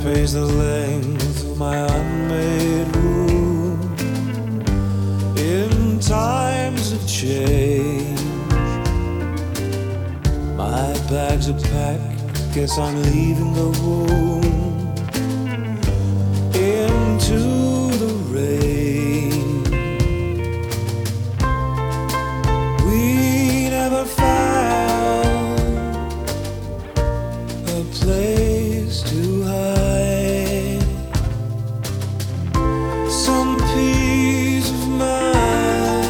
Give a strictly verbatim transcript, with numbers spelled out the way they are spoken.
pace the length of my unmade room. In times of change, my bags are packed, guess I'm leaving the room.